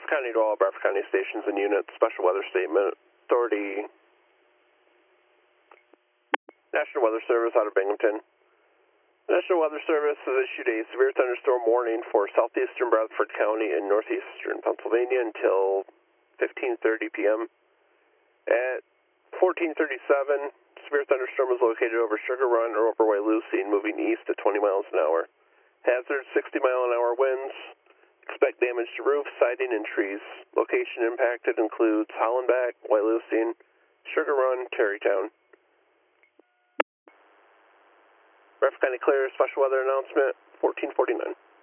Bradford County to all Bradford County stations and units. Special weather statement. Authority. National Weather Service out of Binghamton. The National Weather Service has issued a severe thunderstorm warning for southeastern Bradford County and northeastern Pennsylvania until 15:30 p.m. At 14:37, severe thunderstorm is located over Sugar Run or Upper Wyalusing, moving east at 20 miles an hour. Hazard 60-mile-an-hour winds. Expect damage to roofs, siding, and trees. Location impacted includes Hollenbach, Wyalusing, Sugar Run, Terrytown. Bradford County clear, special weather announcement, 1449.